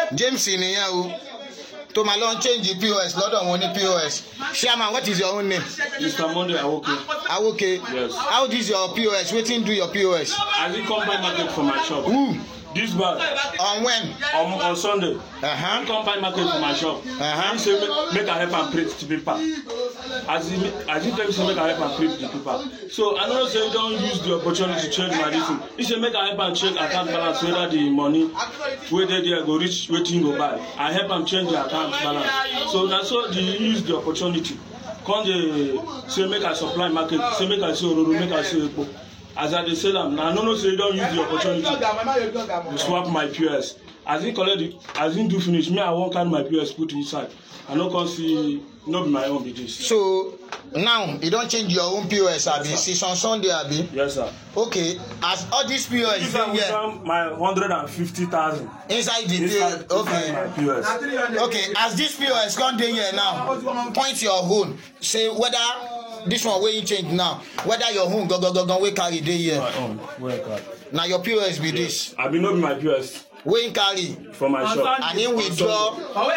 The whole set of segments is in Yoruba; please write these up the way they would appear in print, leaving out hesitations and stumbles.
James nìyẹn o tó máa lọ change POS lọ́dọ̀ wọn ní POS. Chairman, what is your own name? Mr. Monday Awoke. Awoke. Yes. How is your POS? Wetin do your POS? I did come buy market for my shop. Who? This bag. On when? On Sunday. Uh-huh. He come buy market for my shop. Uh-huh. He say make I help am print the paper. As he tell me say make I help am print the paper. So I know say he don use the opportunity to change my this thing. He say make I help am check account balance whether the money wey dey there go reach wetin go buy. I help am change the account balance. So na so he use the opportunity. Come dey say make I supply market. Say make I sell ororo, make I sell epo. As I dey sell am, na I no know say he don use the opportunity to swap my POS. As he collect the, as he do finish, me I wan carry my POS put inside. I no come see, no be my own be this. So now you don't change your own POS, abi? Since on Sunday, abi? Yes, sir. Okay, as all these POS This time we found my 150,000 inside the okay. My POS. Okay, as this POS come dey here now, point your own. Say whether this one wey you change now, whether your own go wey carry dey here. My own, where card? Now your POS be this. I be no be my POS. Wey carry for my shop. And then withdraw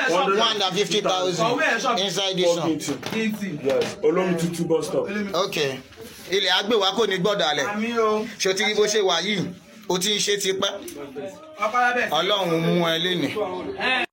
150,000 inside this one. Yes, Olomi Tutu bus stop. Okay. Ilẹ̀ àgbèwá kò ní gbọ́dọ̀ ṣé o ti rí bó ṣe wà yìí o ti ń ṣe tipẹ́ Ọlọ́run mú ẹ lénìí.